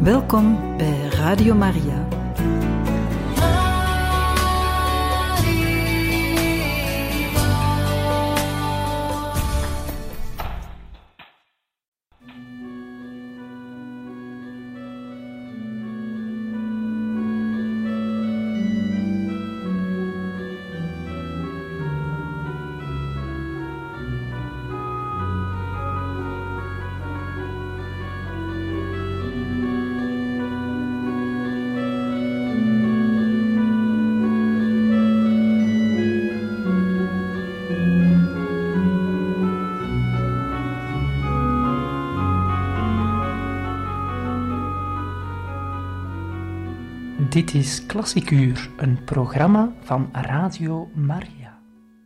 Welkom bij Radio Maria. Dit is Klassiek Uur, een programma van Radio Maria.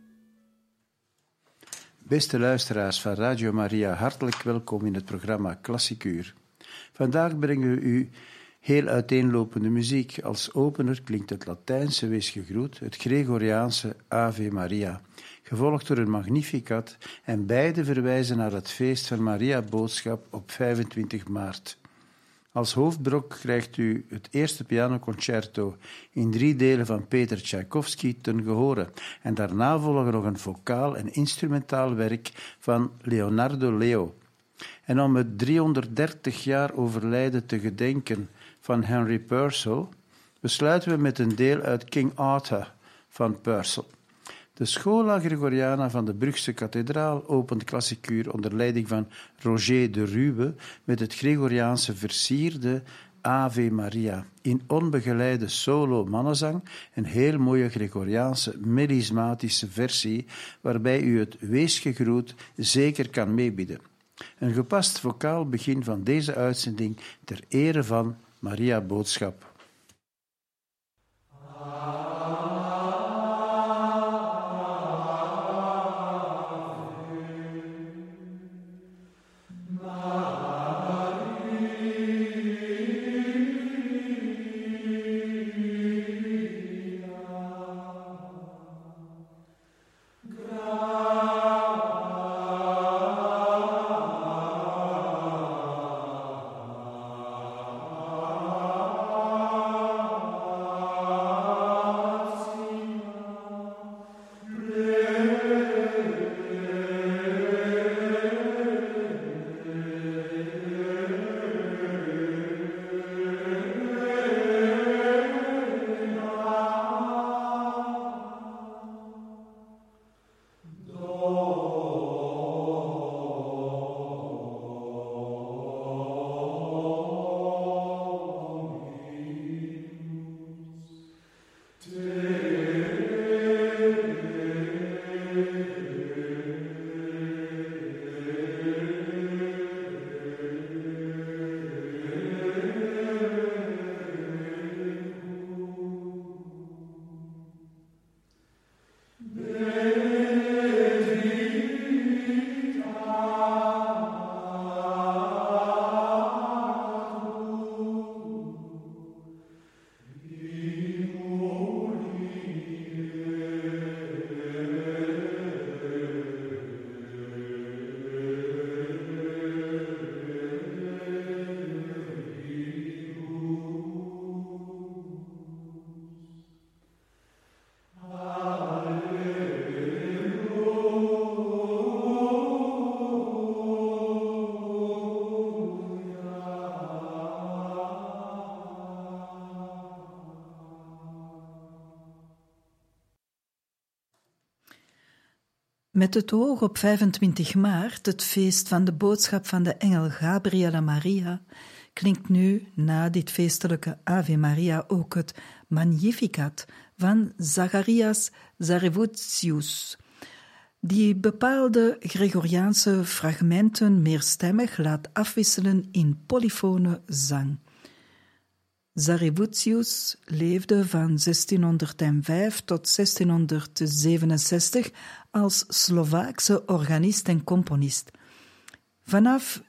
Beste luisteraars van Radio Maria, hartelijk welkom in het programma Klassiek Uur. Vandaag brengen we u heel uiteenlopende muziek. Als opener klinkt het Latijnse Wees gegroet, het Gregoriaanse Ave Maria, gevolgd door een Magnificat, en beide verwijzen naar het feest van Maria Boodschap op 25 maart. Als hoofdbrok krijgt u het eerste pianoconcerto in 3 delen van Peter Tchaikovsky ten gehore. En daarna volgen nog een vocaal en instrumentaal werk van Leonardo Leo. En om het 330 jaar overlijden te gedenken van Henry Purcell, besluiten we met een deel uit King Arthur van Purcell. De Schola Gregoriana van de Brugse kathedraal opent Klassiek Uur onder leiding van Roger de Rube met het Gregoriaanse versierde Ave Maria in onbegeleide solo mannenzang, een heel mooie Gregoriaanse melismatische versie waarbij u het Wees gegroet zeker kan meebieden. Een gepast vocaal begin van deze uitzending ter ere van Maria Boodschap. Met het oog op 25 maart, het feest van de boodschap van de engel Gabriel aan Maria, klinkt nu na dit feestelijke Ave Maria ook het Magnificat van Zacharias Zarevoutsius, die bepaalde Gregoriaanse fragmenten meerstemmig laat afwisselen in polyfone zang. Zarevoutsius leefde van 1605 tot 1667 als Slovaakse organist en componist. Vanaf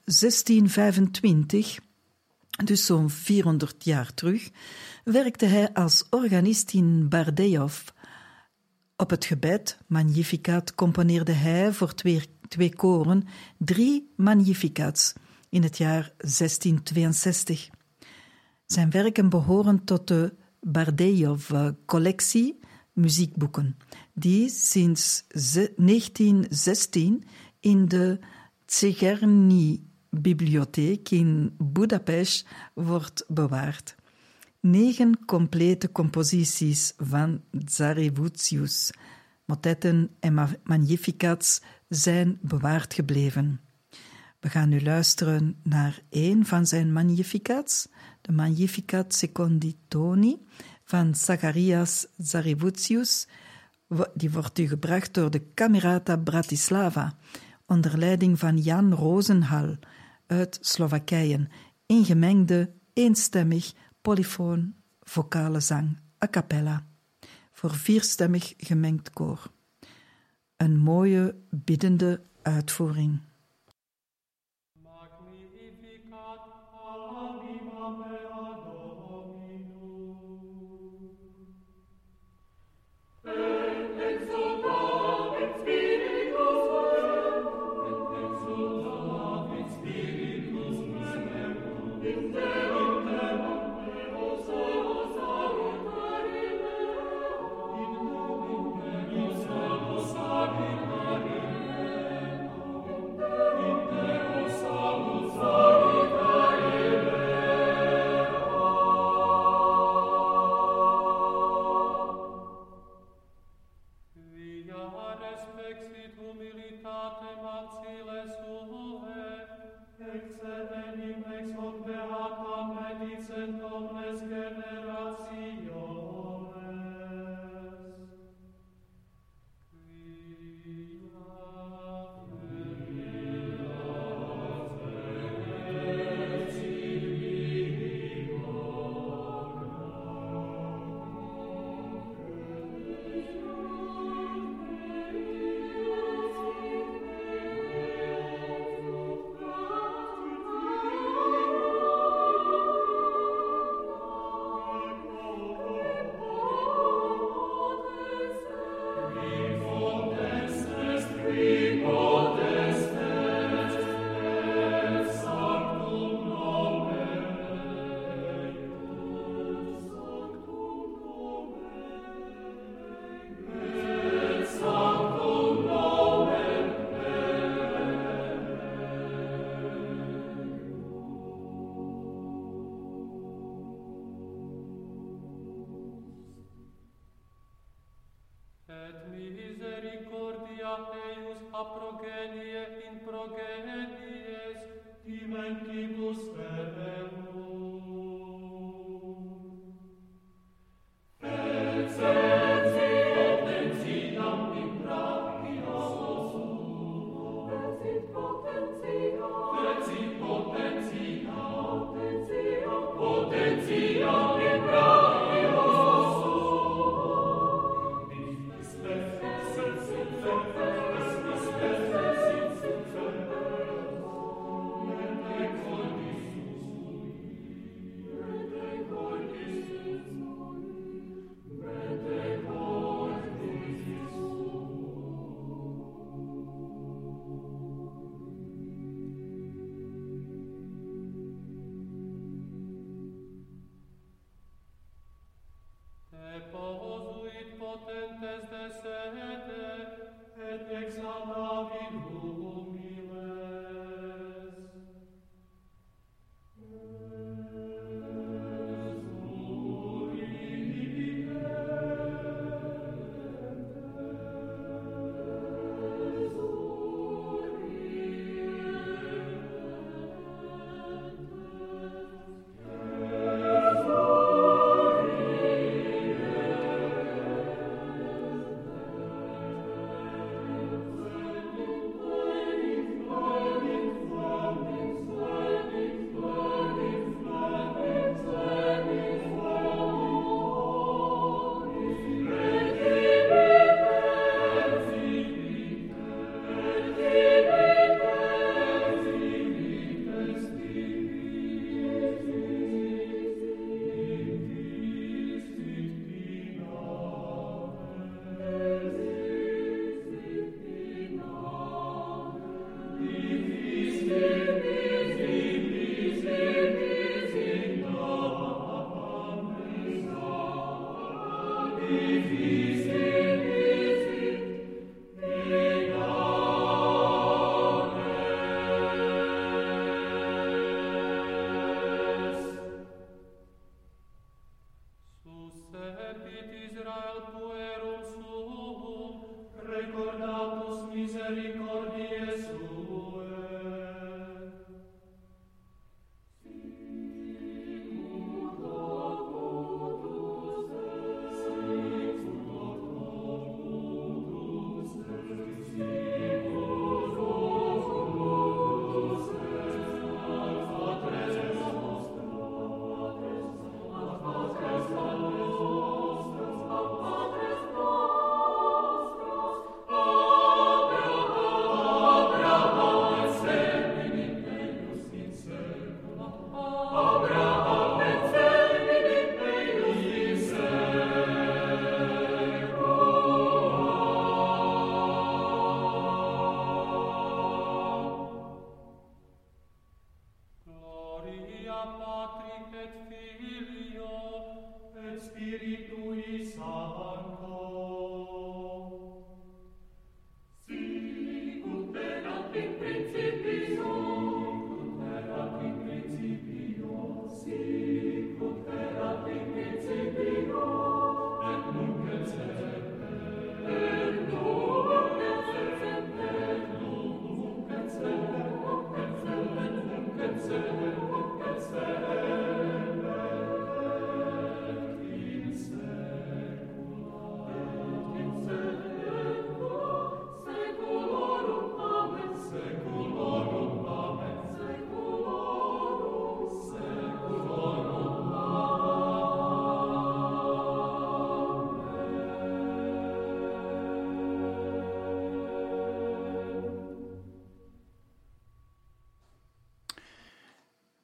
1625, dus zo'n 400 jaar terug, werkte hij als organist in Bardejov. Op het gebed Magnificat componeerde hij voor twee koren 3 Magnificats in het jaar 1662. Zijn werken behoren tot de Bardejov-collectie muziekboeken, die sinds 1916 in de Czerny-bibliotheek in Budapest wordt bewaard. 9 complete composities van Zarevutius, motetten en magnificats, zijn bewaard gebleven. We gaan nu luisteren naar 1 van zijn magnificats, de Magnificat Secondi Toni van Zacharias Zarevutius. Die wordt u gebracht door de Camerata Bratislava, onder leiding van Jan Rosenhal uit Slowakije, in gemengde, eenstemmig, polyfoon, vocale zang, a cappella, voor 4stemmig gemengd koor. Een mooie, biddende uitvoering.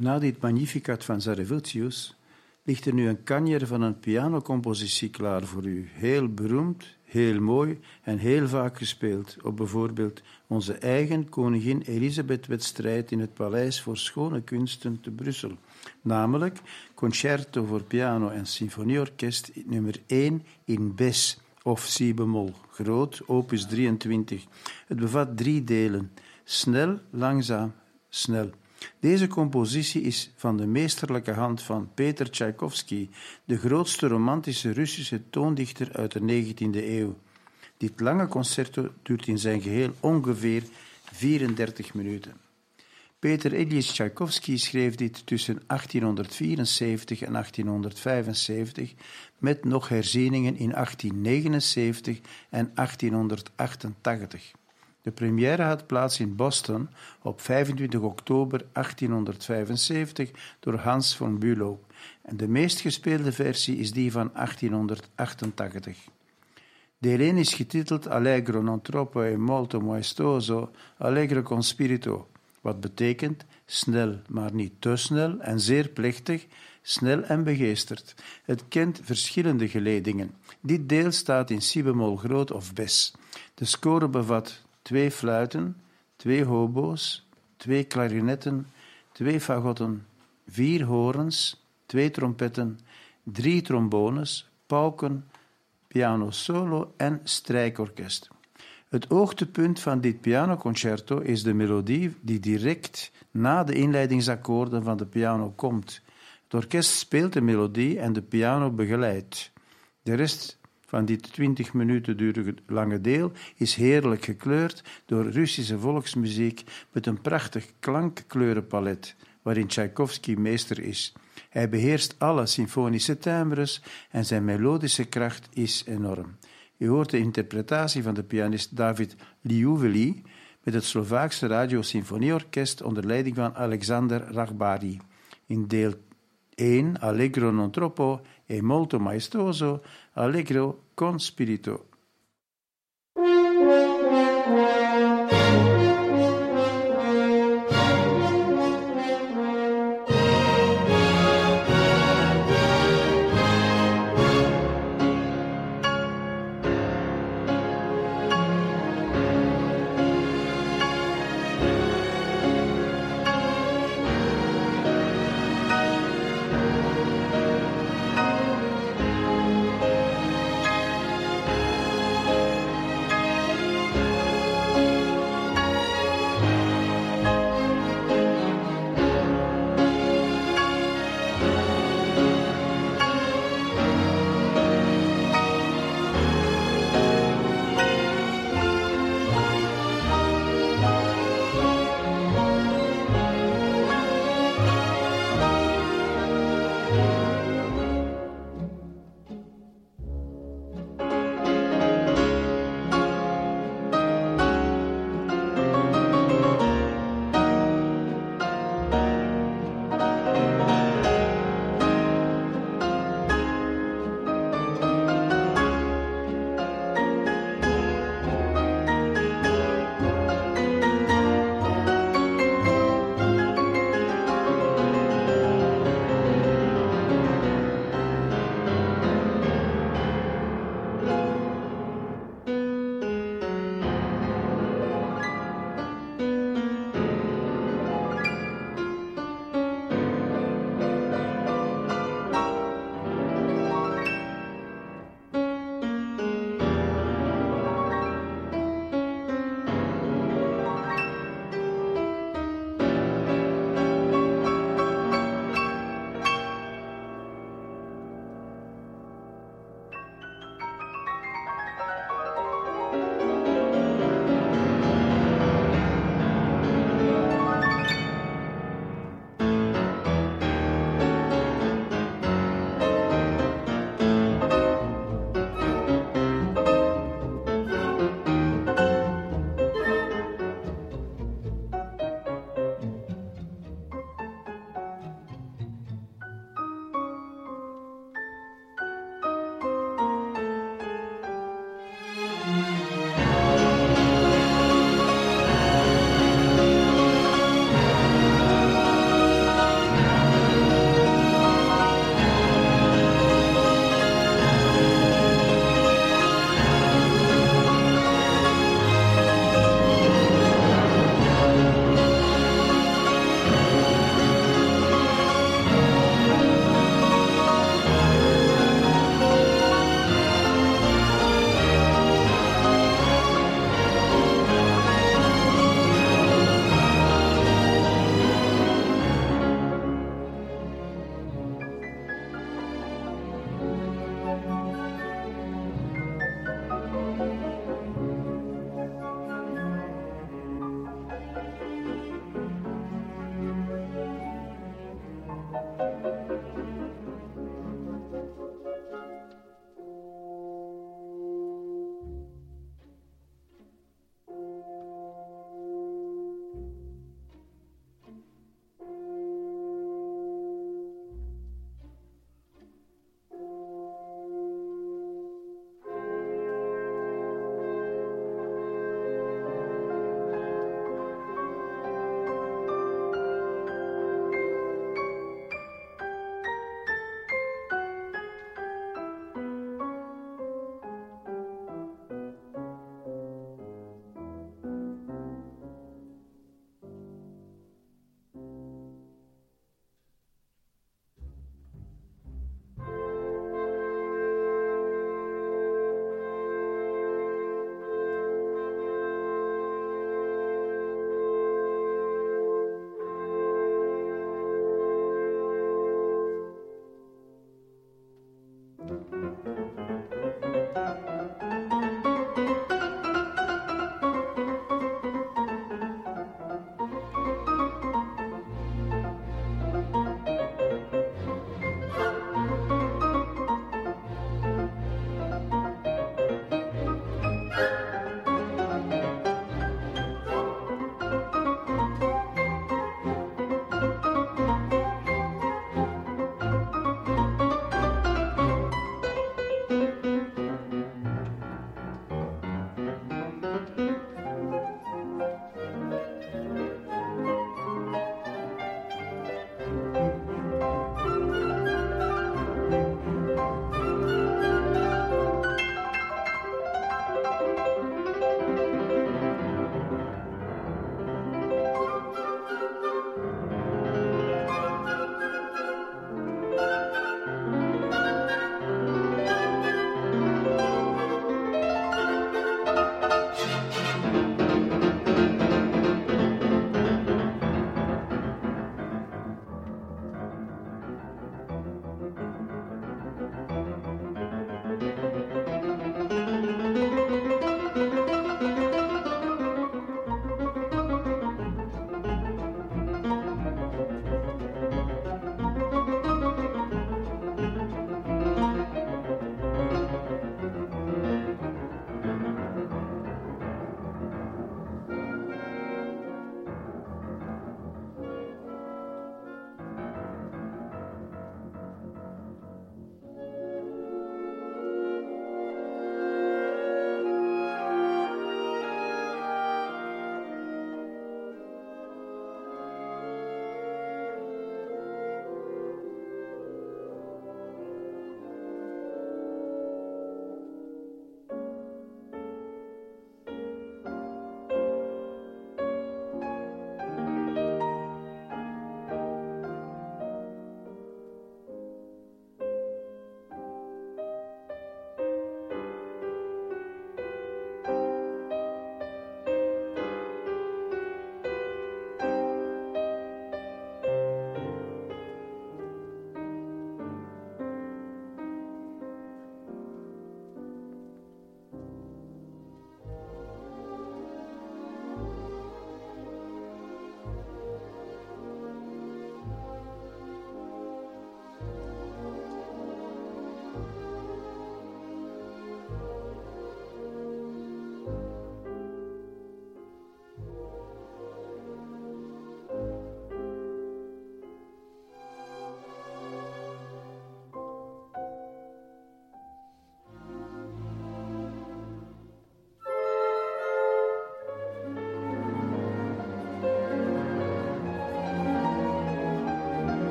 Na dit Magnificat van Zarevutius ligt er nu een kanjer van een pianocompositie klaar voor u. Heel beroemd, heel mooi en heel vaak gespeeld op bijvoorbeeld onze eigen koningin Elisabeth-wedstrijd in het Paleis voor Schone Kunsten te Brussel. Namelijk Concerto voor piano en symfonieorkest nummer 1 in Bes of si bemol, groot, opus 23. Het bevat 3 delen, snel, langzaam, snel. Deze compositie is van de meesterlijke hand van Peter Tchaikovsky, de grootste romantische Russische toondichter uit de 19e eeuw. Dit lange concerto duurt in zijn geheel ongeveer 34 minuten. Peter Ilyich Tchaikovsky schreef dit tussen 1874 en 1875, met nog herzieningen in 1879 en 1888. De première had plaats in Boston op 25 oktober 1875 door Hans von Bülow en de meest gespeelde versie is die van 1888. Deel 1 is getiteld Allegro non troppo e molto maestoso, allegro con spirito, wat betekent snel, maar niet te snel en zeer plechtig, snel en begeesterd. Het kent verschillende geledingen. Dit deel staat in si bemol groot of bes. De score bevat 2 fluiten, 2 hobo's, 2 klarinetten, 2 fagotten, 4 horens, 2 trompetten, 3 trombones, pauken, piano solo en strijkorkest. Het hoogtepunt van dit pianoconcerto is de melodie die direct na de inleidingsakkoorden van de piano komt. Het orkest speelt de melodie en de piano begeleidt. De rest van dit 20 minuten durende lange deel is heerlijk gekleurd door Russische volksmuziek met een prachtig klankkleurenpalet, waarin Tchaikovsky meester is. Hij beheerst alle symfonische timbres en zijn melodische kracht is enorm. U hoort de interpretatie van de pianist David Liuveli met het Slovaakse Radio-Symfonieorkest onder leiding van Alexander Ragbari. In deel 1 Allegro non troppo e molto maestoso, allegro con spirito.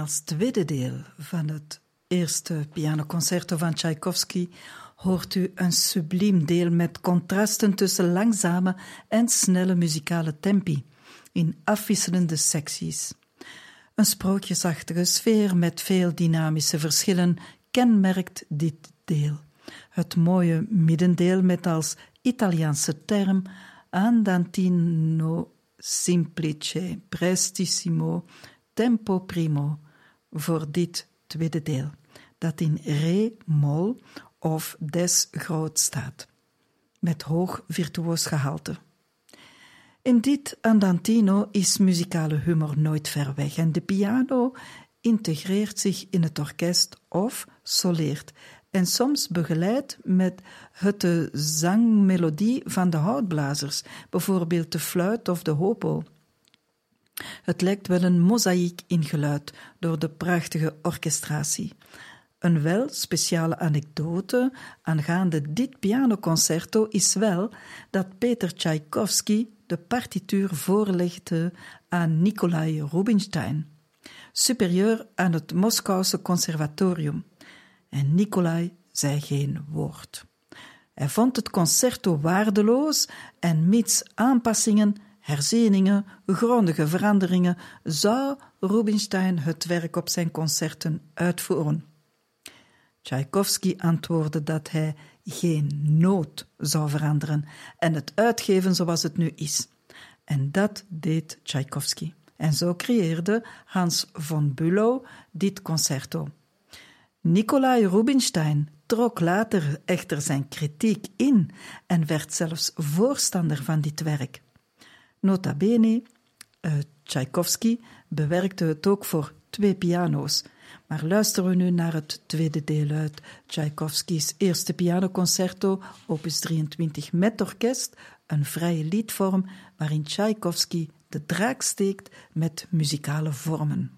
Als tweede deel van het eerste pianoconcerto van Tchaikovsky hoort u een subliem deel met contrasten tussen langzame en snelle muzikale tempi in afwisselende secties. Een sprookjesachtige sfeer met veel dynamische verschillen kenmerkt dit deel. Het mooie middendeel met als Italiaanse term andantino semplice prestissimo tempo primo voor dit tweede deel, dat in re-mol of des groot staat, met hoog virtuoos gehalte. In dit andantino is muzikale humor nooit ver weg en de piano integreert zich in het orkest of soleert en soms begeleid met de zangmelodie van de houtblazers, bijvoorbeeld de fluit of de hopo. Het lijkt wel een mozaïek in geluid door de prachtige orchestratie. Een wel speciale anekdote aangaande dit pianoconcerto is wel dat Peter Tchaikovsky de partituur voorlegde aan Nikolai Rubinstein, superieur aan het Moskouse conservatorium. En Nikolai zei geen woord. Hij vond het concerto waardeloos en mits aanpassingen, herzieningen, grondige veranderingen, zou Rubinstein het werk op zijn concerten uitvoeren. Tchaikovsky antwoordde dat hij geen noot zou veranderen en het uitgeven zoals het nu is. En dat deed Tchaikovsky. En zo creëerde Hans von Bülow dit concerto. Nikolai Rubinstein trok later echter zijn kritiek in en werd zelfs voorstander van dit werk. Nota bene, Tchaikovsky bewerkte het ook voor 2 piano's. Maar luisteren we nu naar het tweede deel uit Tchaikovskys eerste pianoconcerto, opus 23 met orkest, een vrije liedvorm waarin Tchaikovsky de draak steekt met muzikale vormen.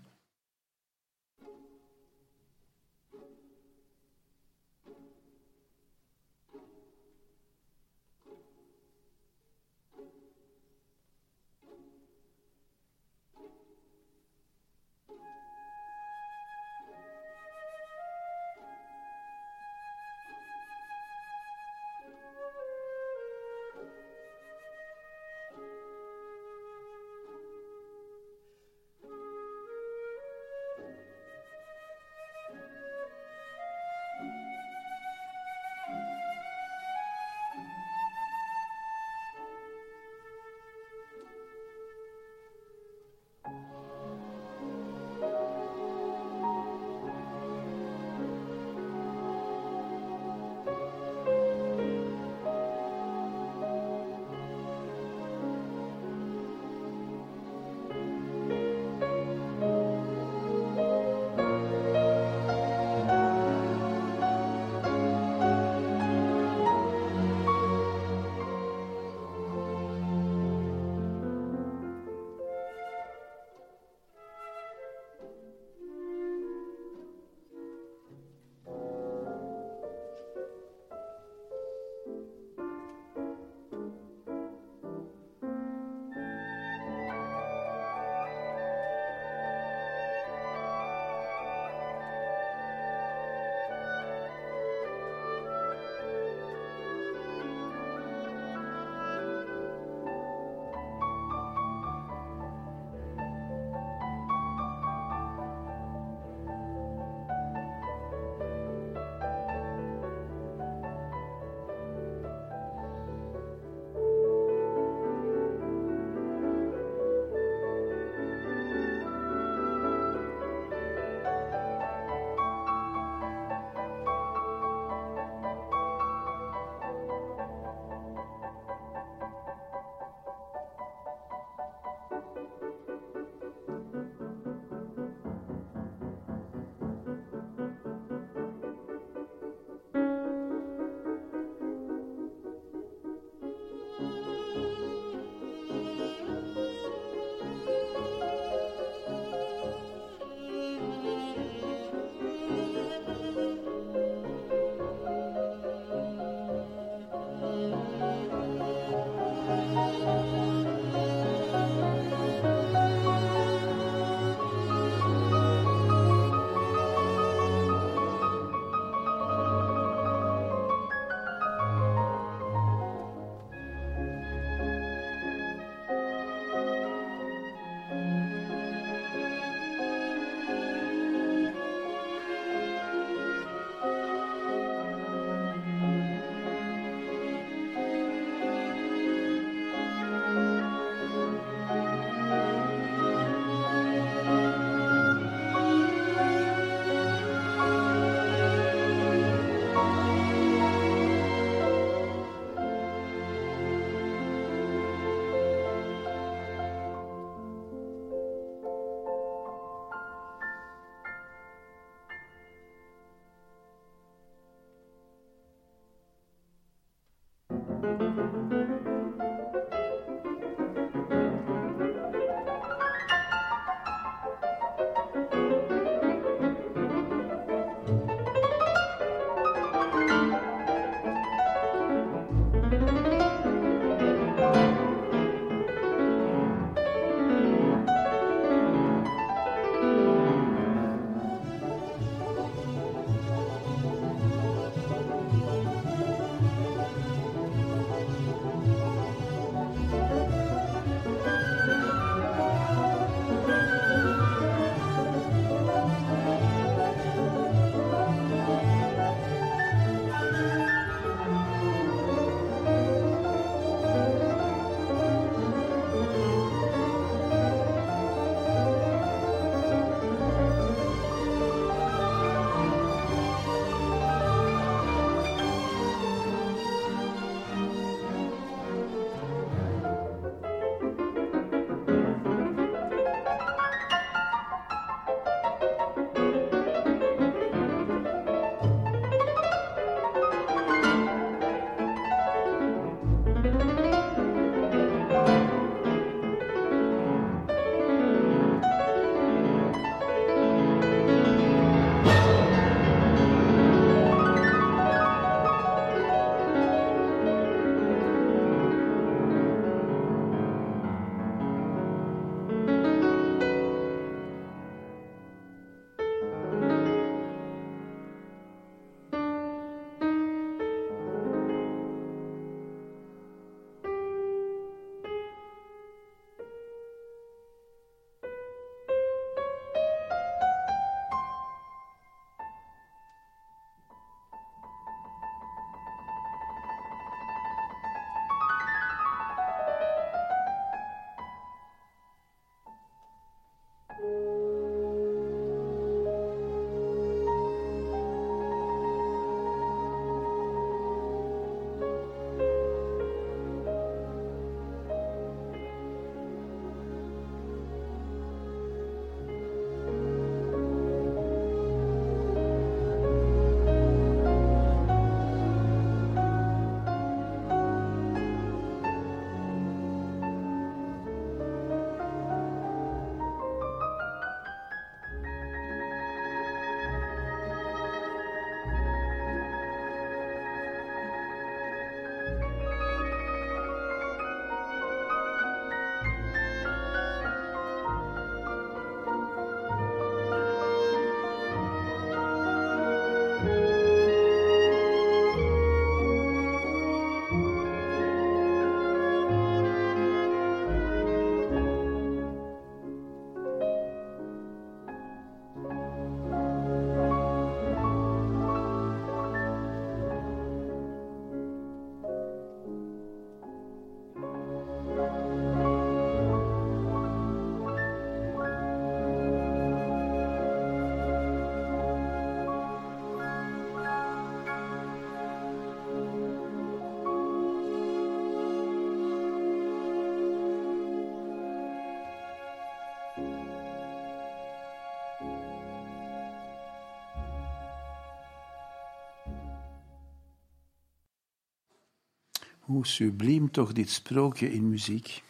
Hoe subliem toch dit sprookje in muziek.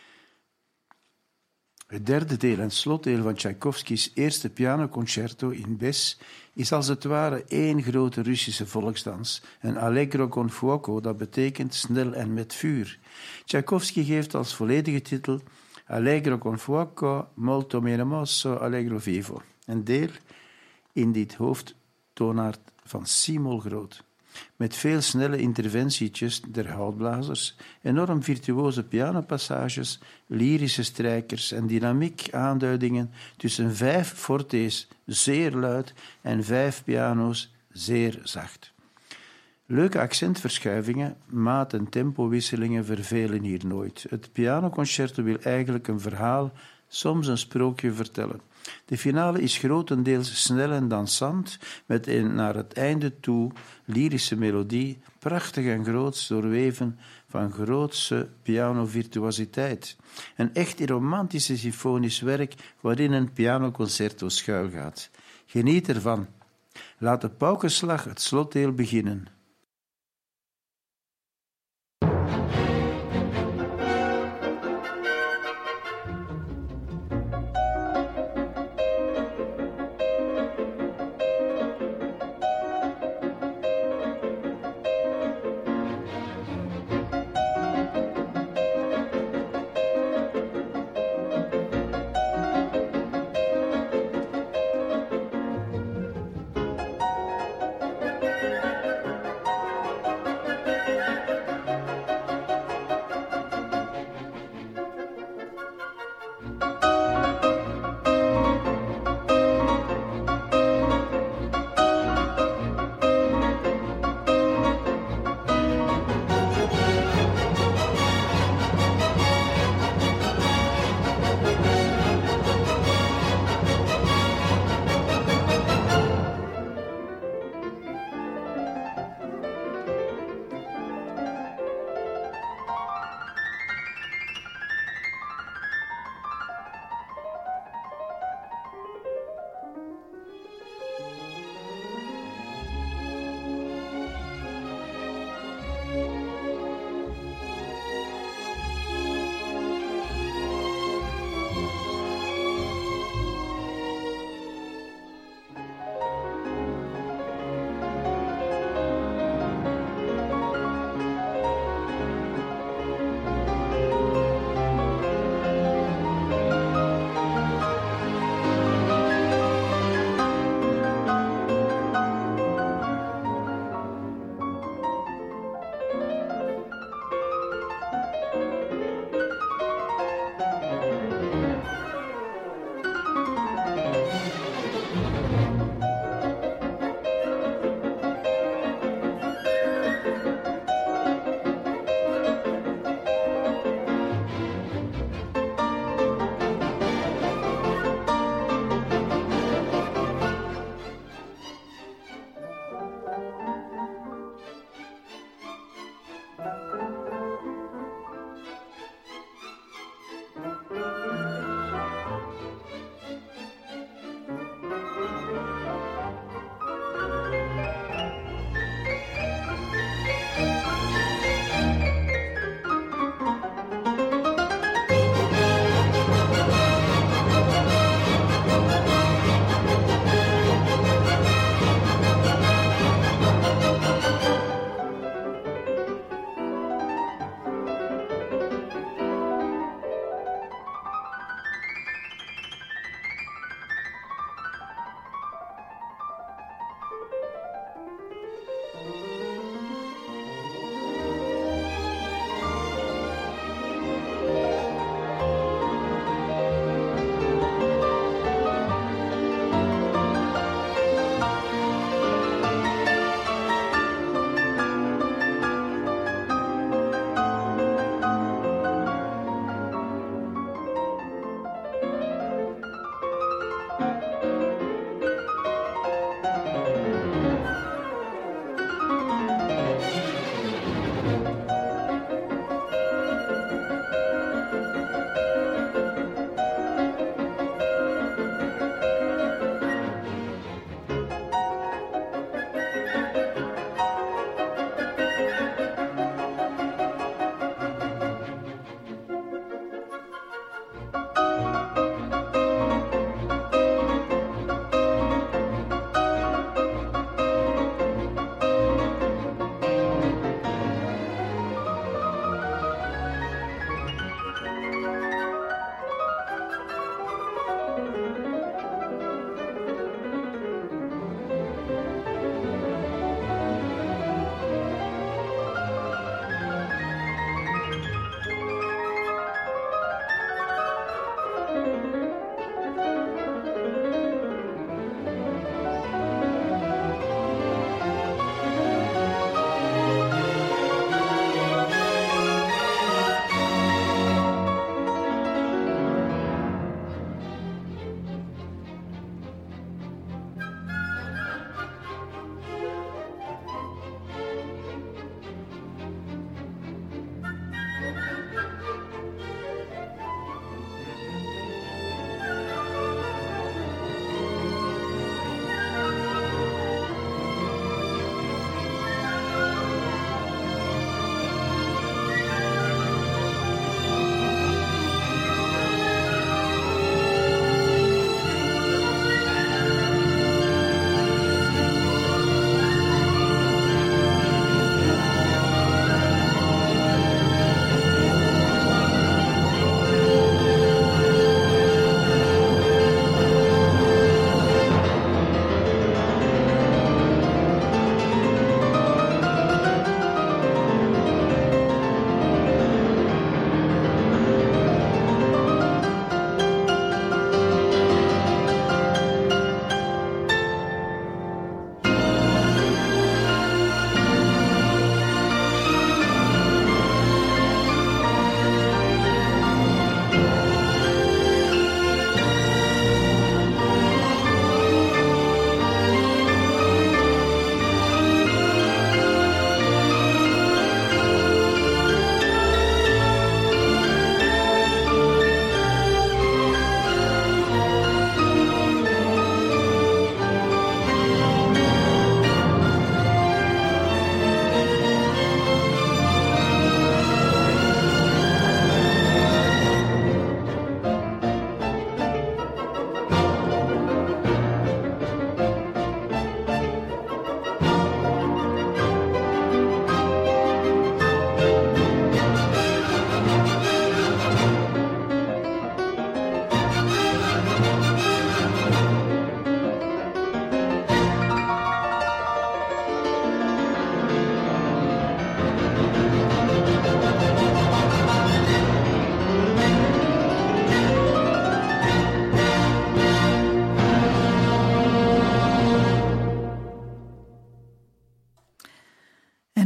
Het derde deel en slotdeel van Tchaikovskys eerste pianoconcerto in Bes is als het ware één grote Russische volksdans, een allegro con fuoco, dat betekent snel en met vuur. Tchaikovsky geeft als volledige titel Allegro con fuoco, molto menemoso, allegro vivo, een deel in dit hoofdtoonaard van C-mol groot. Met veel snelle interventietjes der houtblazers, enorm virtuoze pianopassages, lyrische strijkers en dynamiek aanduidingen tussen 5 fortes zeer luid en 5 piano's zeer zacht. Leuke accentverschuivingen, maat- en tempowisselingen vervelen hier nooit. Het pianoconcerto wil eigenlijk een verhaal, soms een sprookje vertellen. De finale is grotendeels snel en dansant, met een naar het einde toe lyrische melodie, prachtig en groots doorweven van grootse pianovirtuositeit. Een echt romantische symfonisch werk waarin een pianoconcerto schuilgaat. Geniet ervan. Laat de paukenslag het slotdeel beginnen.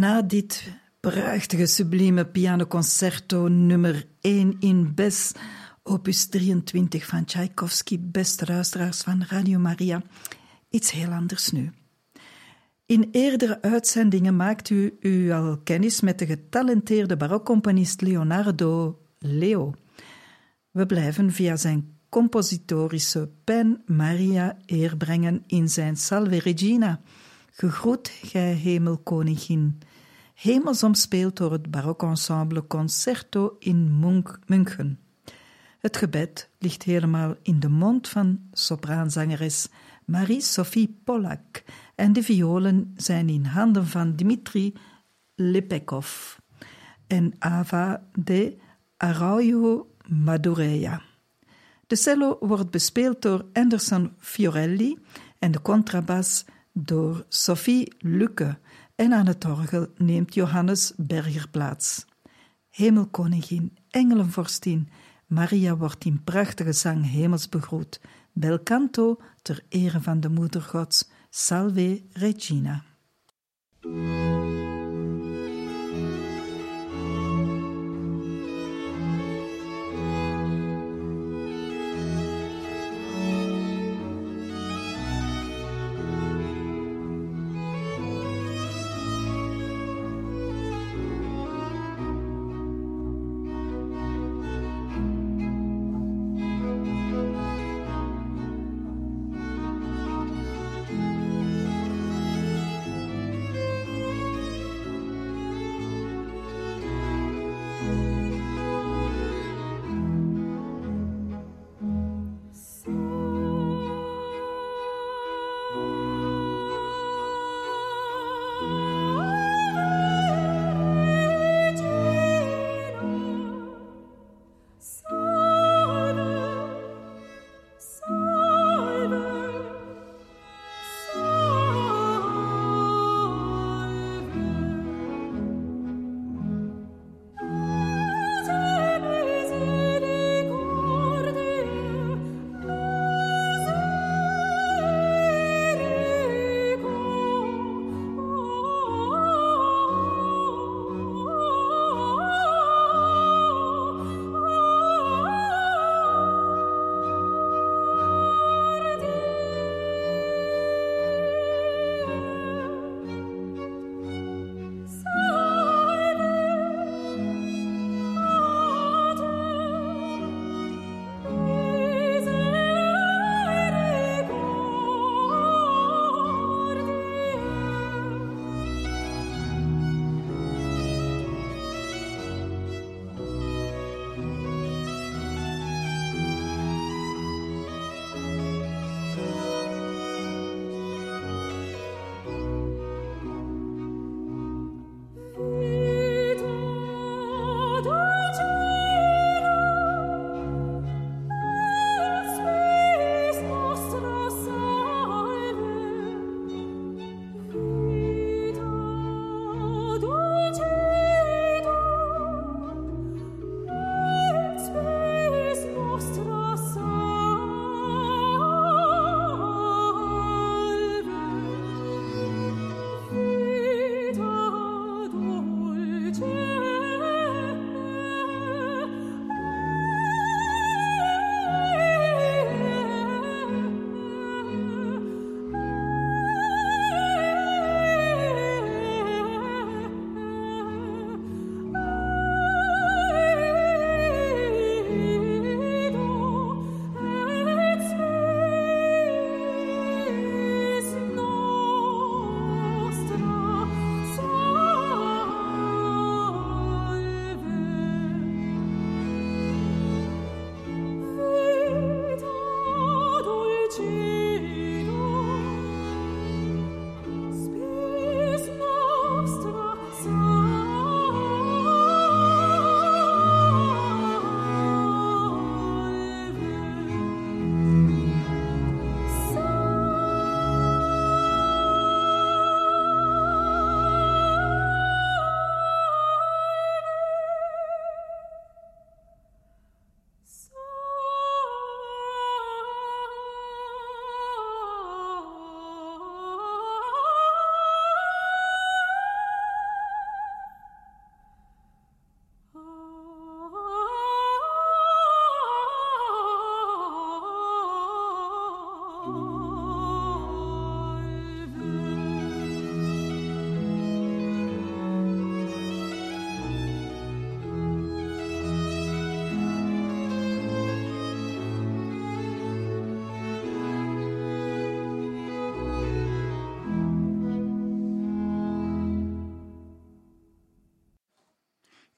na dit prachtige, sublieme pianoconcerto nummer 1 in Bes, opus 23 van Tchaikovsky, beste luisteraars van Radio Maria, iets heel anders nu. In eerdere uitzendingen maakt u al kennis met de getalenteerde barokcomponist Leonardo Leo. We blijven via zijn compositorische pen Maria eer brengen in zijn Salve Regina, gegroet gij hemelkoningin, hemels omspeeld door het barokensemble Concerto in München. Het gebed ligt helemaal in de mond van sopraanzangeres Marie-Sophie Pollack en de violen zijn in handen van Dmitri Lepekov en Ava de Araujo Madureira. De cello wordt bespeeld door Anderson Fiorelli en de contrabas door Sophie Lucke en aan het orgel neemt Johannes Berger plaats. Hemelkoningin, engelenvorstin, Maria wordt in prachtige zang hemels begroet. Bel canto ter ere van de Moeder Gods. Salve Regina.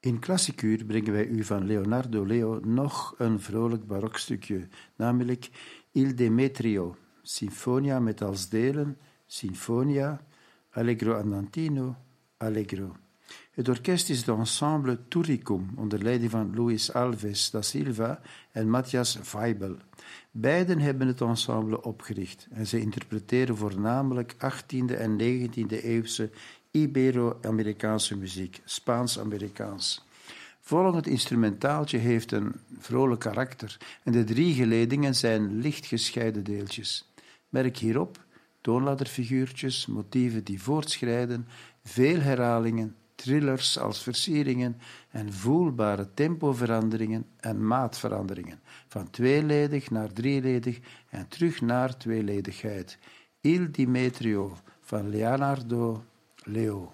In Klassikuur brengen wij u van Leonardo Leo nog een vrolijk barokstukje, namelijk Il Demetrio, Sinfonia met als delen Sinfonia, Allegro andantino, Allegro. Het orkest is het ensemble Turricum onder leiding van Luis Alves da Silva en Matthias Weibel. Beiden hebben het ensemble opgericht en ze interpreteren voornamelijk 18e en 19e eeuwse Ibero-Amerikaanse muziek, Spaans-Amerikaans. Volgend instrumentaaltje heeft een vrolijk karakter en de 3 geledingen zijn licht gescheiden deeltjes. Merk hierop toonladderfiguurtjes, motieven die voortschrijden, veel herhalingen, trillers als versieringen en voelbare tempoveranderingen en maatveranderingen, van tweeledig naar drieledig en terug naar tweeledigheid. Il Demetrio van Leonardo Leo.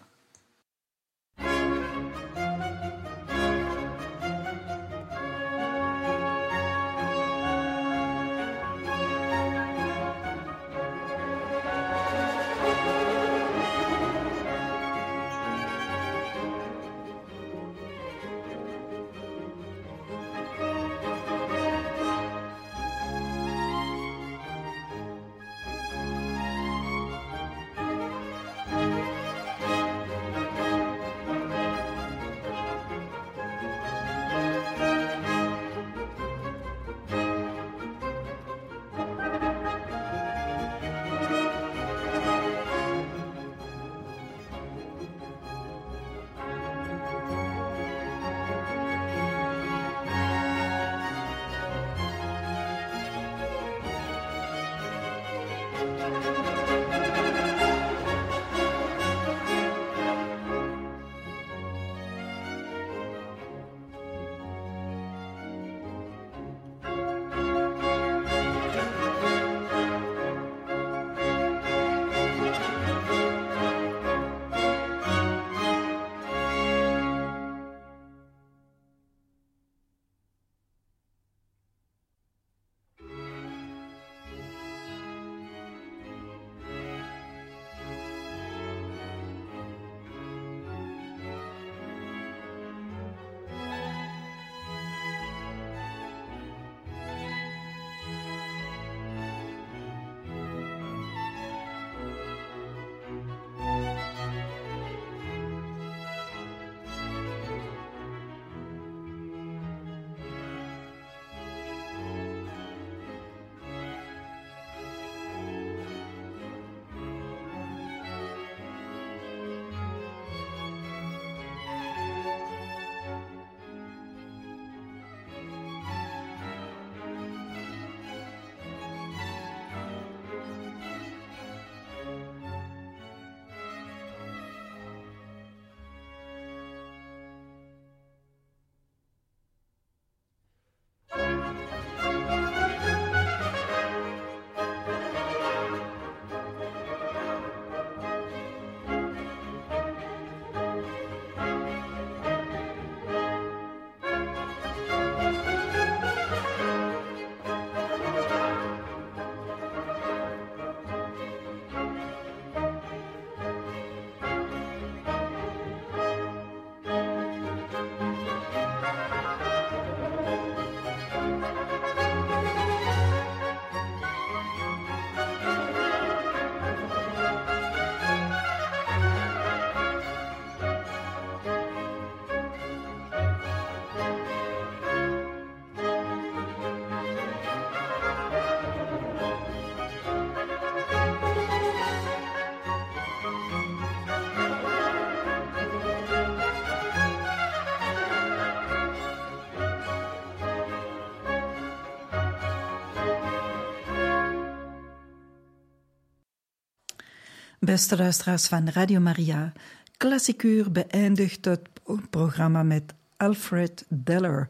Beste luisteraars van Radio Maria, Klassikuur beëindigt het programma met Alfred Deller,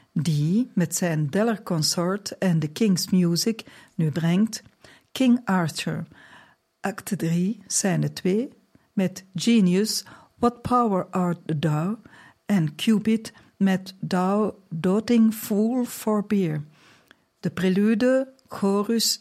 die met zijn Deller Consort en de King's Music nu brengt King Arthur, acte 3, scène 2, met Genius, What Power Art Thou, en Cupid met Thou Doting Fool Forbear. De prelude, chorus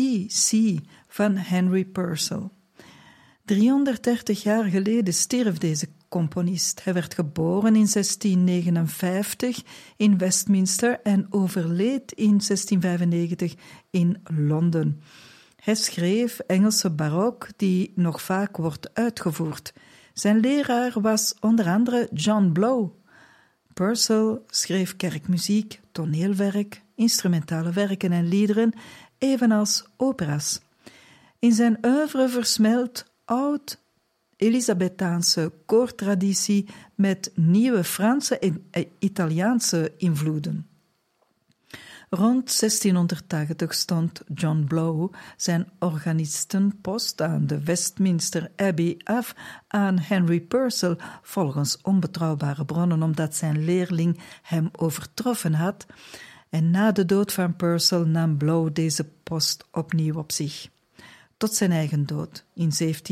C van Henry Purcell. 330 jaar geleden stierf deze componist. Hij werd geboren in 1659 in Westminster en overleed in 1695 in Londen. Hij schreef Engelse barok die nog vaak wordt uitgevoerd. Zijn leraar was onder andere John Blow. Purcell schreef kerkmuziek, toneelwerk, instrumentale werken en liederen, evenals opera's. In zijn oeuvre versmelt oud-Elisabethaanse koortraditie met nieuwe Franse en Italiaanse invloeden. Rond 1680 stond John Blow zijn organistenpost aan de Westminster Abbey af aan Henry Purcell, volgens onbetrouwbare bronnen omdat zijn leerling hem overtroffen had, en na de dood van Purcell nam Blow deze post opnieuw op zich, tot zijn eigen dood in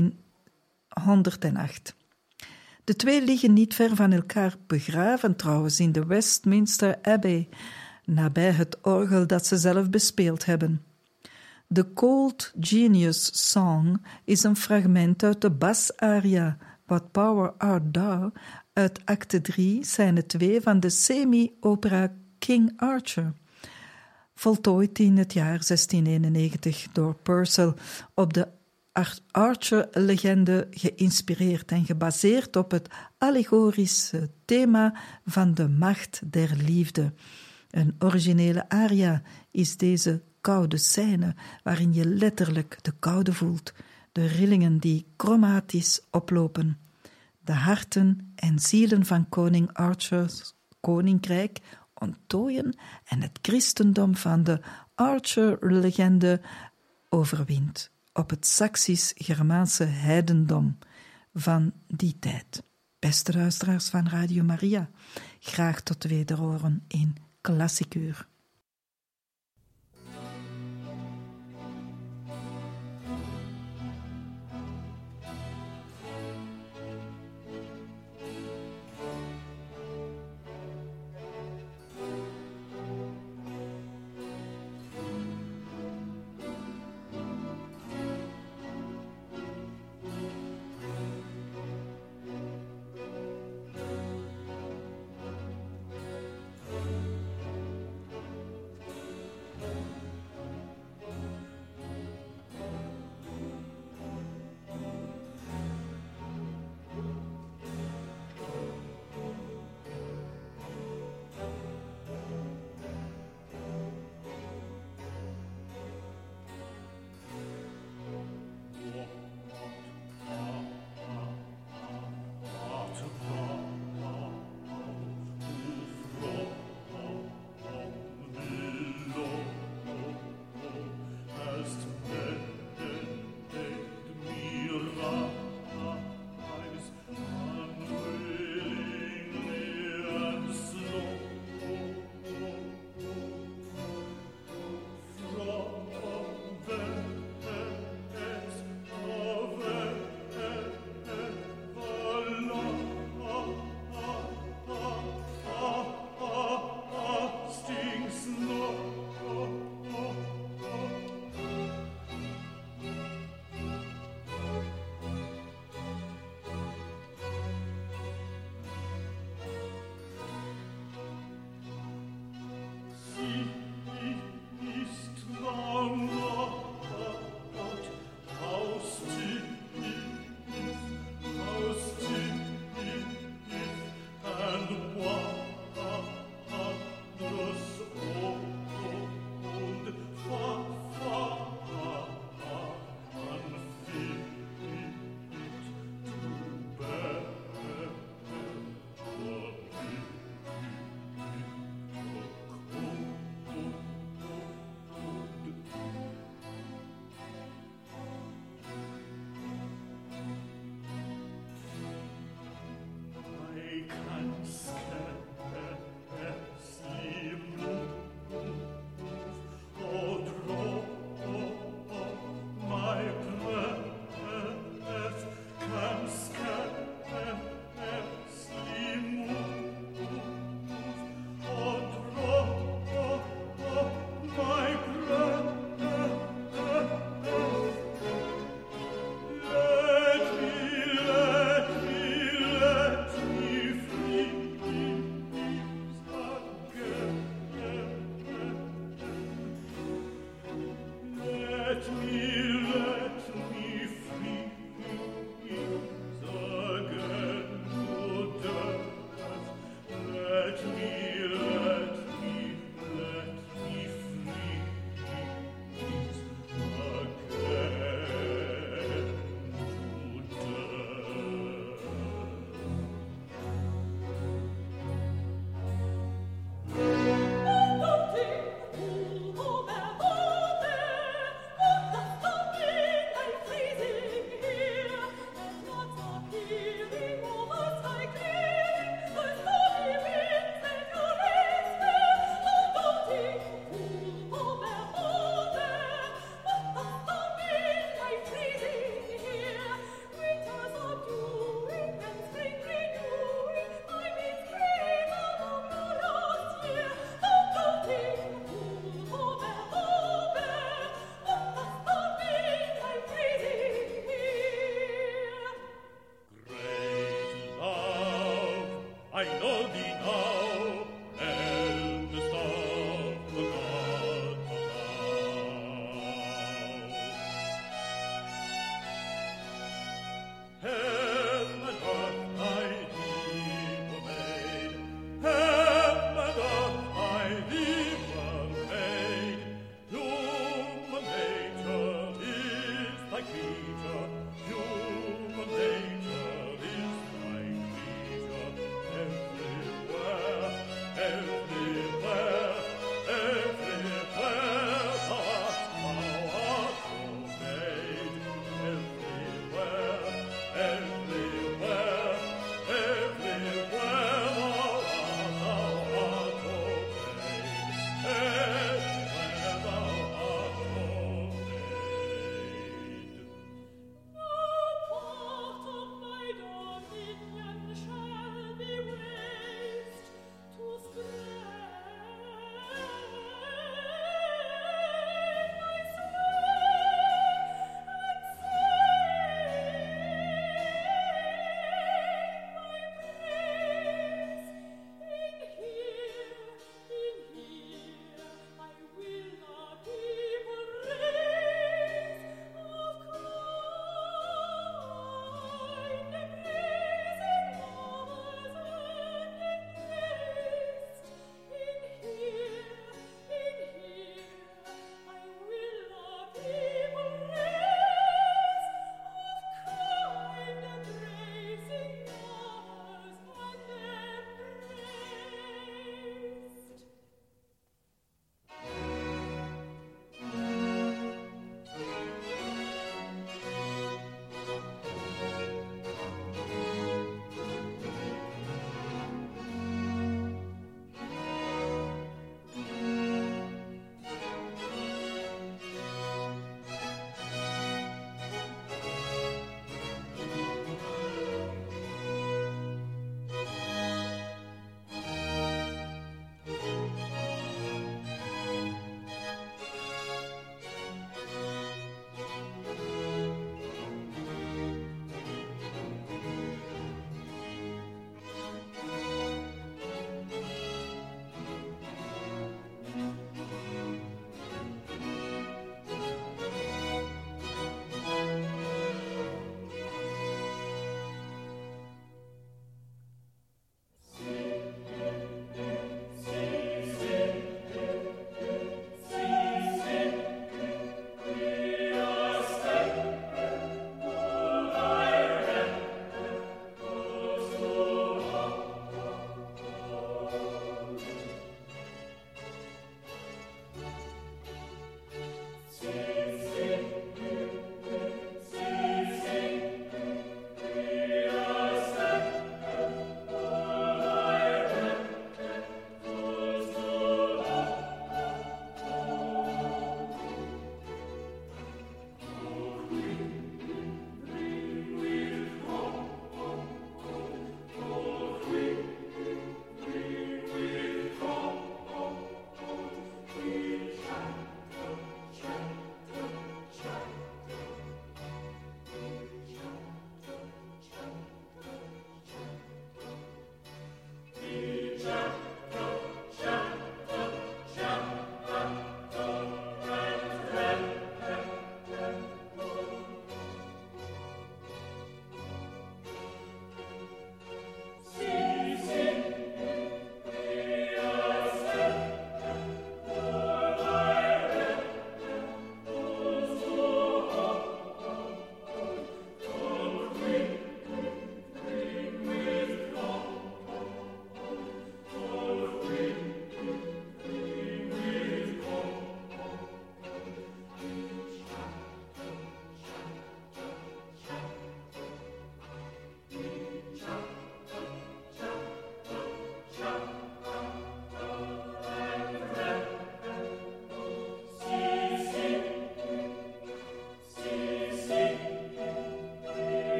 1708. De twee liggen niet ver van elkaar begraven trouwens in de Westminster Abbey, nabij het orgel dat ze zelf bespeeld hebben. The Cold Genius Song is een fragment uit de basaria What Power Art Thou uit acte 3, scène 2 van de semi-opera King Arthur, voltooid in het jaar 1691 door Purcell, op de Arthur-legende geïnspireerd en gebaseerd op het allegorische thema van de macht der liefde. Een originele aria is deze koude scène, waarin je letterlijk de koude voelt, de rillingen die chromatisch oplopen. De harten en zielen van koning Arthur's koninkrijk ontdooien en het christendom van de Arthur-legende overwint op het Saksisch-Germaanse heidendom van die tijd. Beste luisteraars van Radio Maria, graag tot wederhoren in Klassikuur.